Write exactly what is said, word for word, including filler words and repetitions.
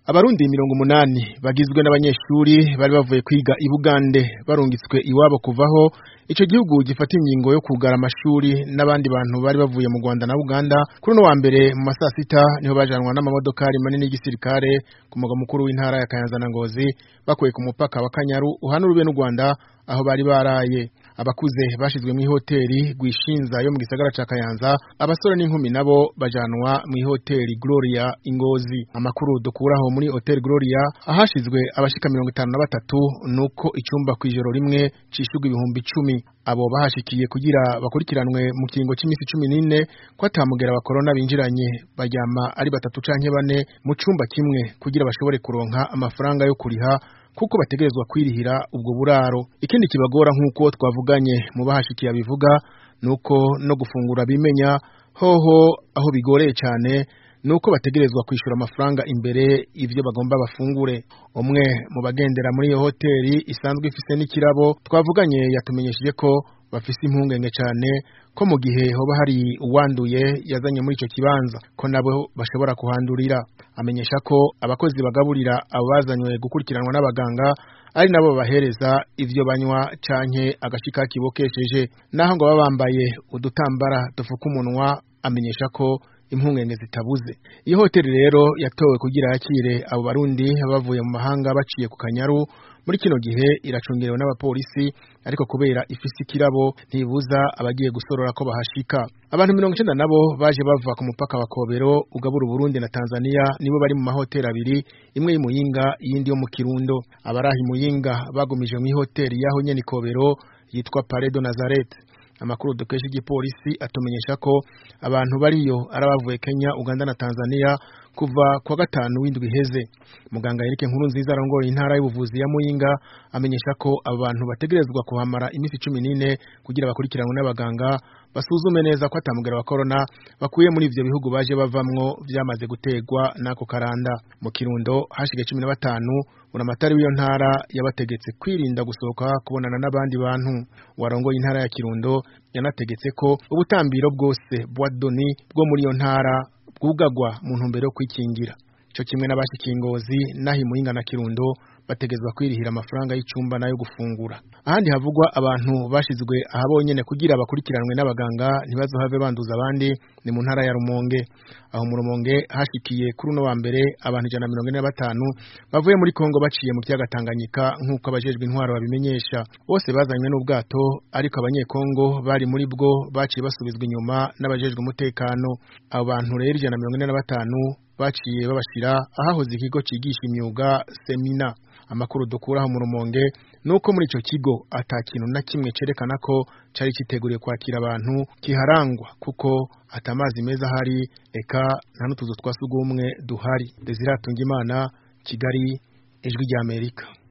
Abarundi mirongo umunani bagizwe n'abanyeshuri bari bavuye kwiga i Bugande barungitswe iwabo kuvaho ico gihugu gifata ingingo yo kugara amashuri n'abandi bantu bari bavuye mu Rwanda na Uganda kuri no wa mbere mu masasita niho bajanwa n'amamodokari manini y'igisirikare ku mugwa mukuru w'intara ya Kayanza na Ngozi bakuye ku mupaka wa Kanyaru uhana urube n'u Rwanda aho bari baraye. Abakuze bashizwe mu hoteli Gwishinza yo mu gisagara ca Kayanza, abasore n'inkumi nabo bajanwa mu hoteli Gloria Ingozi. Amakuru dukuraho muri Hotel Gloria ahashizwe abashika mirongo itanu na batatu nuko icumba kwijoro rimwe cishurwa ibihumbi icumi. Abo bahashikiye kugira bakurikiranwe mu kingo c'imisi cumi n'ine ko atamugera wa corona binjiranye, baryama ari batatu canke bane mu cumba kimwe kugira bashobore kuronka amafaranga yo kuriha kuko bategerezwa kwirihira ubwo buraro. Ikindi kibagora nkuko twavuganye mu bahashikiye bivuga nuko no gufungura bimenya hoho aho bigoreye cyane nuko bategerezwa kwishura amafaranga imbere ivyo bagomba bafungure. Umwe mu bagendera muri iyo hoteli isanzwe ifise n'ikirabo twavuganye yatumenyesheje ko bafise impungenge cyane ko mu gihe hoba hari uwanduye yazanye muri ico kibanza ko nabo bashobora kuhandurira. Amenyesha ko abakozi bagaburira abo bazanywe gukurikiranwa n'abaganga ari nabo bahereza ivyo banywa canke agashika kibokesheje, naho ngo babambaye udutambara dufuka umunwa. Amenyesha ko impungenge zitabuze. Iyo hoteli rero yatowe kugira yakire abo barundi bavuye mu mahanga baciye ku Kanyaru, muri kino gihe iracungerewe n'abapolisi ariko kubera ifisi kirabo ntibuza abagiye gusorora ko bahashika. Abantu mirongo icenda nabo baje bava ku mupaka wa Kobero ugabura Burundi na Tanzania nibo bari mu mahoteli abiri, imwe y'Imuyinga iyindi yo mu Kirundo. Abarahi Muyinga bagumije mu hoteli yaho nyene Kobero yitwa Paredo Nazareth. Amakuru dukesha igipolisi atumenyesha ko abantu bariyo arabavuye Kenya, Uganda na Tanzania kuva kwa gatanu w'indwi heze. Muganga Eric Nkurunziza arongoye intara y'ubuvuzi ya Muyinga amenyesha ko abantu bategerezwa kuhamara imisi cumi n'ine kugira bakurikiranwe n'abaganga basuzume neza ko atamugera wa corona bakuye muri ivyo bihugu baje bavamwo vyamaze gutegwa nako karanda. Mu Kirundo hashige cumi na batanu uramatari w'iyo ntara yabategetse kwirinda gusohoka kubonana n'abandi bantu. Warongoye intara ya Kirundo yanategetse ko ubutambiro bwose bwa doni bwo muri iyo ntara bwugagwa mu ntumbero yo kwikingira. Ico kimwe n'abashikingozi nahi Muyinga na Kirundo bategezwa kwirihira amafaranga y'icumba nayo gufungura. Ahandi havugwa abantu bashizwe ahabonyene kugira bakurikiranwe n'abaganga ntibazohave banduza abandi ni mu ntara ya Rumonge. Aho mu Rumonge hashikiye kuri no wa mbere abantu ijana na mirongo ine na batanu bavuye muri Kongo baciye mu kiyaga Tanganyika nkuko abajejwe intwaro babimenyesha. Bose bazanywe n'ubwato ariko abanyekongo bari muri bwo baciye basubizwa inyuma n'abajejwe umutekano. Abo bantu rero ijana na mirongo ine na batanu baciye babashira ahahoze ikigo cigisha imyuga Semina. Amakuru dukuraho mu Rumonge nuko muri ico kigo atakintu na kimwe cerekana ko cari citeguriye kwakira abantu kiharangwa kuko atamazi meza hari eka nta nutuzo twasugumwe duhari. Desire Tungimana, Kigali, Ijwi rya Amerika.